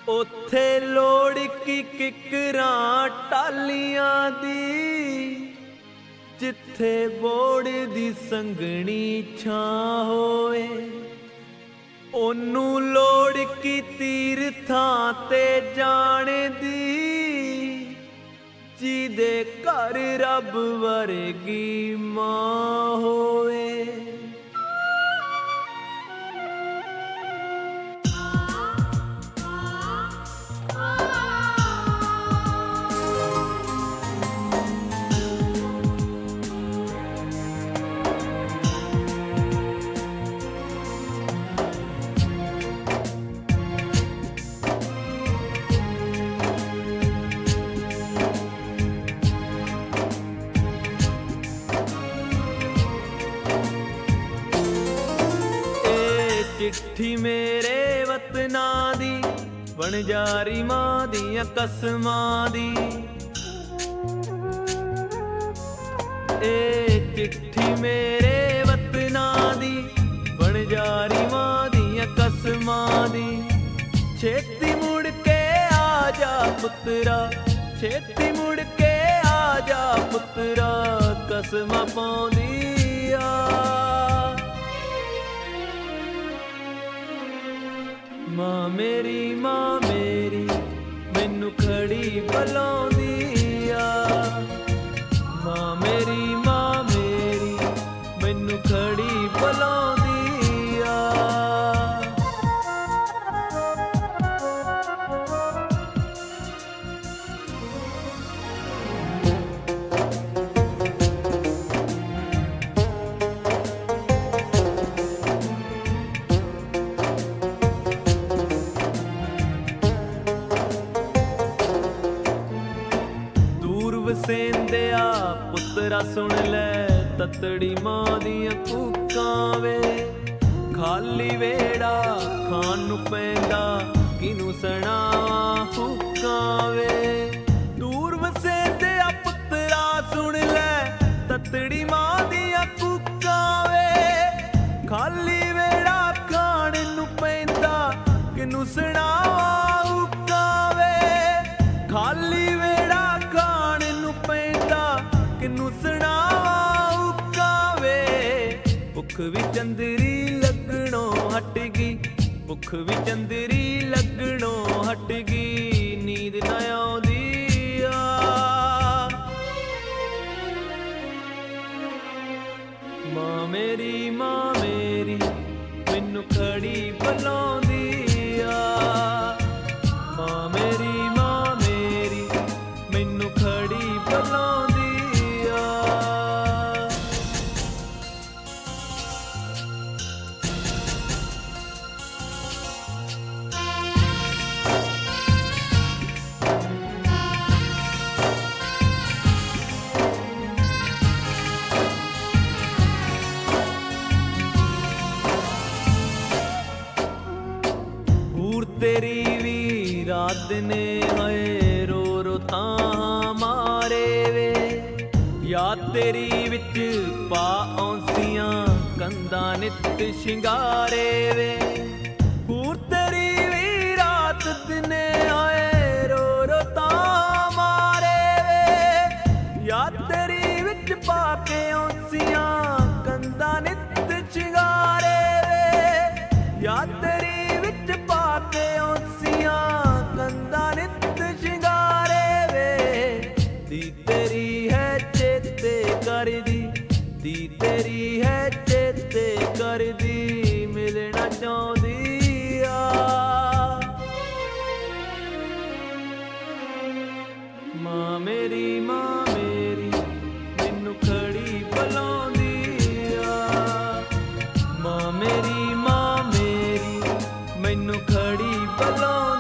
ਉੱਥੇ ਲੋੜ ਕੀ ਕਿਕਰਾਂ ਟਾਲੀਆਂ ਦੀ, ਜਿੱਥੇ ਬੋੜ ਦੀ ਸੰਘਣੀ ਛਾਂ ਹੋਵੇ। ਉਹਨੂੰ ਲੋੜ ਕੀ ਤੀਰਥਾਂ ਤੇ ਜਾਣ ਦੀ, ਜਿਹਦੇ ਘਰ ਰੱਬ ਵਰਗੀ ਮਾਂ ਹੋਵੇ। चिट्ठी मेरे वतना दी, वणजारी मां दियां कसमां दी। ए चिट्ठी मेरे वतना दी, वणजारी मां दियां कसमां दी। छेती मुड़ के आ जा पुत्रा, छेती मुड़ के आ जा पुत्रा, कसमां पाउंदी आ। मां मेरी मैनू खड़ी बुलाउंदी आ। मां मेरी मैनू खड़ी बुलाउंदी आ। वसेंदिया पुत्रा सुन ले, ततड़ी मां दियां कूकां वे। खाली वेड़ा खान नू पैंदा, किनू सुणावां हुक्कां वे। दूर वसेंदिया पुत्रा सुन ले, ततड़ी मां दियां कूकां वे। खाली वेड़ा खान नू पैंदा, किनू सुणावां हुक्कां वे। खाली वेड़ा किनू सुणावां हुक्कां वे। भुख भी चंदरी लगणों हट गई, भुख भी चंदरी लगणों हट गई, नींद ना आउंदी आ। मां मेरी मैनू खड़ी बुलाउंदी आ। मां मेरी मैनू खड़ी बुलाउंदी। तेरी भी रात ने है रो रो तां मारे वे। याद तेरी विच पा औंसियां कंधां नित शिंगारे वे। हूर तेरी भी रात दिने है रो रो तां मारे वे। याद तेरी विच पा के औंसियां कंधां नित शिंगारे वे। याद तेरी कंधा नित शिंगारे वे। दी तेरी है चेते कर दी, दी तेरी है चेते कर दी, मिलना चाहती आ। मां मेरी मैनू खड़ी बुलाउंदी आ। मां मेरी मैनू खड़ी बुलाउंदी।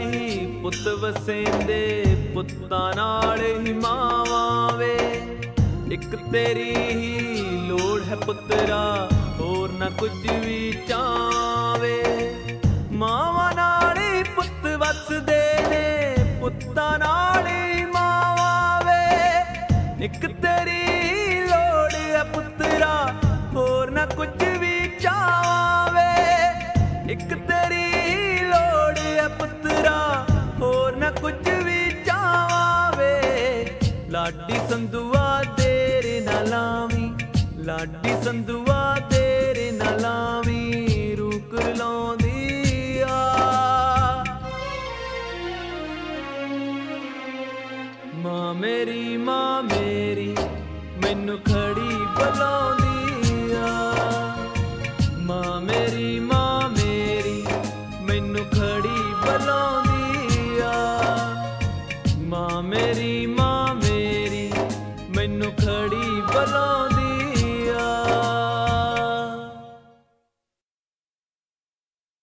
ਪੁੱਤ ਵਸੇਂਦੇ ਪੁੱਤਾਂ ਨਾਲ ਹੀ ਮਾਵਾਂ ਵੇ। ਇੱਕ ਤੇਰੀ ਹੀ ਲੋੜ ਹੈ ਪੁੱਤਰਾ, ਹੋਰ ਨਾ ਕੁਝ ਵੀ ਚਾਵੇ। ਮਾਵਾਂ ਨਾਲ ਹੀ ਪੁੱਤ ਵਸਦੇ ਨੇ, ਪੁੱਤਾਂ ਨਾਲ ਹੀ ਮਾਵਾਂ ਵੇ। ਇੱਕ ਤੇਰੀ ਹੀ ਲੋੜ ਹੈ ਪੁੱਤਰਾ, ਹੋਰ ਨਾ ਕੁਝ ਵੀ ਚਾਵੇ। ਇੱਕ ਤੇਰੀ ਹੀ ਲੋੜ ਹੈ ਪੁੱਤਰਾ, ਹੋਰ ਨਾ ਕੁਝ ਵੀ ਚਾਵੇ। ਲਾਡੀ ਸੰਧੂਆ ਦੇਰ ਨਾ ਲਾਵੀਂ, ਲਾਡੀ ਸੰਧੂਆ